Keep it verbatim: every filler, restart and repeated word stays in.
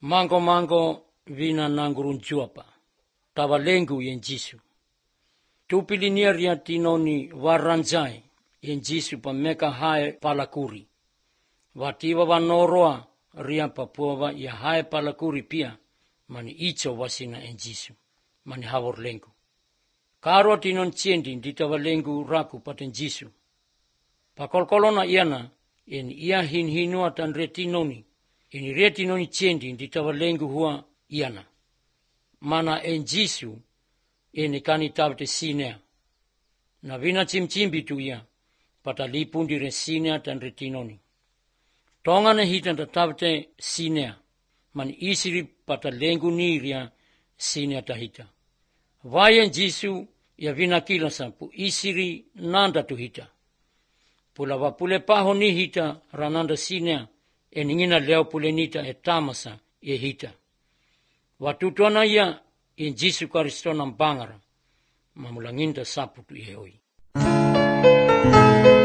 mango-mango vina nangurun juapa, tavalengu yen Jisu. Tupilinia ria tinoni waranjai yen Jisu pa meka hae palakuri. Wativa wanoroa ria papuava ya hae palakuri pia, mani icho wasina en Jisu, mani havor lengu. Karo tinon ciendi ditavalengu raku paten Jisu. Pakolkolona iana, en ia hin hinua tan retinoni, en retinoni ciendi ditavalengu hua iana. Mana en Jisu, en ikani tavte sinea. Na vina cimcimbi tu ia, pata lipundi re sinea tan retinoni. Tongane hitan ta tavte sinea, man isiri pata lengu niria sinea tahita. Vayen Jisu ya vina kilasa pu isiri nanda tu hita. Pula wapule paho ni hita rananda sinea, eningina leo pule nita etamasa ye hita. Watutuana ia in Jisu Karistona mbangara, mamulanginda sapu tu ihoi.